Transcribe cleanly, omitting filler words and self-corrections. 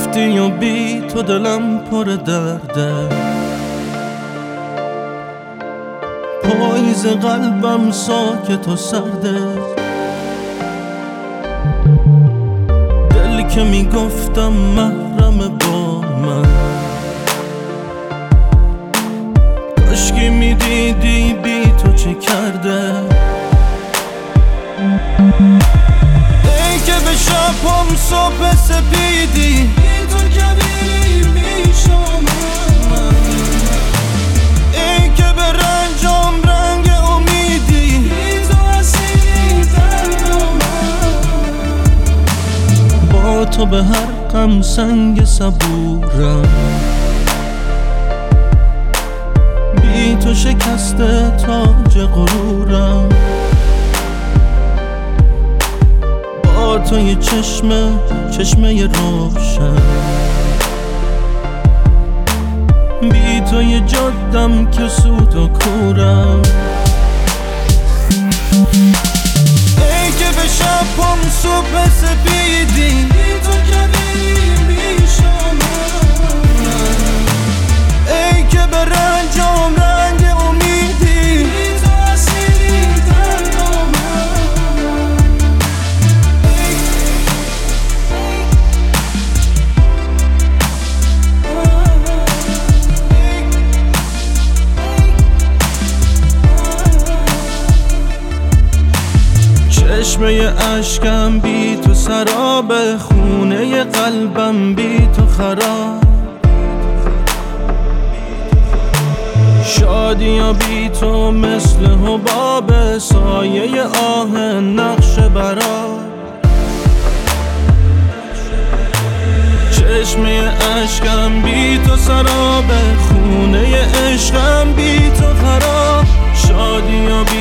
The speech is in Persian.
رفتی و بی تو دلم پر درده، پاییز قلبم ساکت و سرده. دلی که میگفتم محرم با من، کاشکی میدیدی بی تو چه کرده. ای که به شبم صبح سپیدی، بی تو کبیر میشم ای که به رنجام رنگ امیدی، بی تو اسیری دردم. با تو به هر غم سنگ صبورم، بی تو شکسته تاج غرورم. با تو یه چشمه روشن، بی تو یه جادم که سود و کورم. ای که به شبم صبح سپیدی، بی تو کبیر میشم ای که به رنجام رنگ امیدی، بی تو اسیری دردم. چشمه اشکم بی تو سراب، خونه قلبم بی تو خراب. شادی یا بی تو مثل حباب، سایه آه نقش برا. چشمه اشکم بی تو سراب، خونه عشقم بی تو خراب. شادی یا بی